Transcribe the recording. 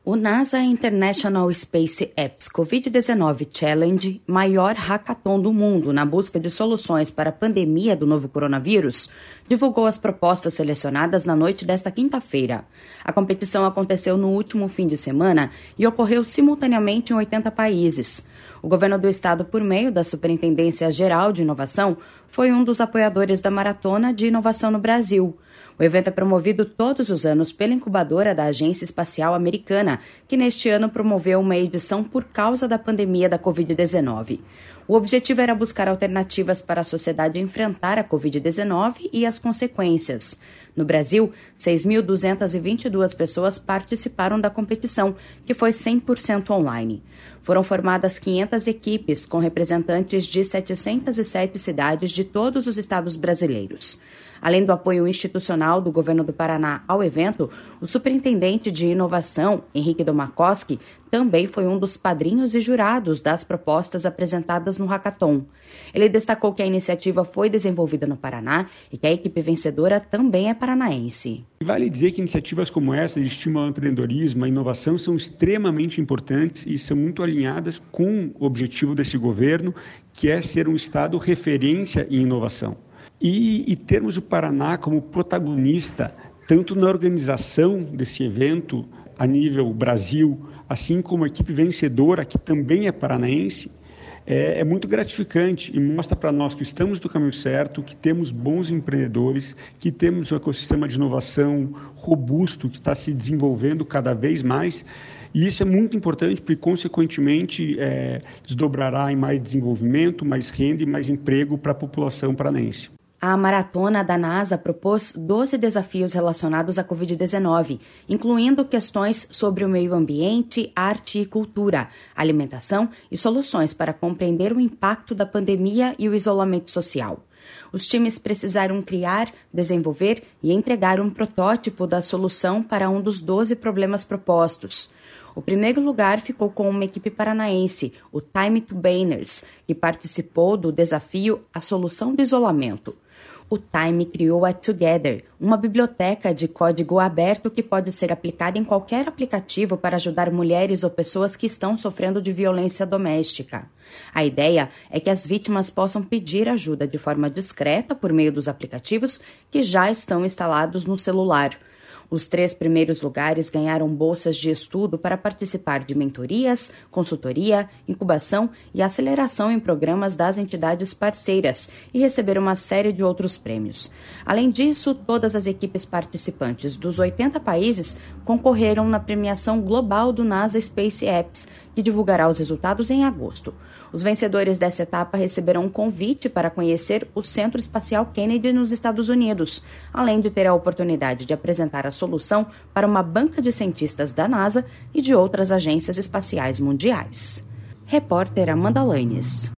O NASA International Space Apps Covid-19 Challenge, maior hackathon do mundo na busca de soluções para a pandemia do novo coronavírus, divulgou as propostas selecionadas na noite desta quinta-feira. A competição aconteceu no último fim de semana e ocorreu simultaneamente em 80 países. O governo do estado, por meio da Superintendência Geral de Inovação, foi um dos apoiadores da Maratona de Inovação no Brasil. O evento é promovido todos os anos pela incubadora da Agência Espacial Americana, que neste ano promoveu uma edição por causa da pandemia da Covid-19. O objetivo era buscar alternativas para a sociedade enfrentar a Covid-19 e as consequências. No Brasil, 6.222 pessoas participaram da competição, que foi 100% online. Foram formadas 500 equipes, com representantes de 707 cidades de todos os estados brasileiros. Além do apoio institucional do governo do Paraná ao evento, o superintendente de inovação, Henrique Domakoski, também foi um dos padrinhos e jurados das propostas apresentadas no hackathon. Ele destacou que a iniciativa foi desenvolvida no Paraná e que a equipe vencedora também é paranaense. Vale dizer que iniciativas como essa de estímulo ao empreendedorismo, à inovação, são extremamente importantes e são muito alinhadas com o objetivo desse governo, que é ser um estado referência em inovação. E termos o Paraná como protagonista, tanto na organização desse evento a nível Brasil, assim como a equipe vencedora, que também é paranaense, é muito gratificante e mostra para nós que estamos no caminho certo, que temos bons empreendedores, que temos um ecossistema de inovação robusto que está se desenvolvendo cada vez mais. E isso é muito importante porque, consequentemente, desdobrará em mais desenvolvimento, mais renda e mais emprego para a população paranaense. A maratona da NASA propôs 12 desafios relacionados à Covid-19, incluindo questões sobre o meio ambiente, arte e cultura, alimentação e soluções para compreender o impacto da pandemia e o isolamento social. Os times precisaram criar, desenvolver e entregar um protótipo da solução para um dos 12 problemas propostos. O primeiro lugar ficou com uma equipe paranaense, o Time to Banners, que participou do desafio A Solução do Isolamento. O Time criou a Together, uma biblioteca de código aberto que pode ser aplicada em qualquer aplicativo para ajudar mulheres ou pessoas que estão sofrendo de violência doméstica. A ideia é que as vítimas possam pedir ajuda de forma discreta por meio dos aplicativos que já estão instalados no celular. Os 3 primeiros lugares ganharam bolsas de estudo para participar de mentorias, consultoria, incubação e aceleração em programas das entidades parceiras e receberam uma série de outros prêmios. Além disso, todas as equipes participantes dos 80 países concorreram na premiação global do NASA Space Apps, que divulgará os resultados em agosto. Os vencedores dessa etapa receberão um convite para conhecer o Centro Espacial Kennedy nos Estados Unidos, além de ter a oportunidade de apresentar a solução para uma banca de cientistas da NASA e de outras agências espaciais mundiais. Repórter Amanda Lanes.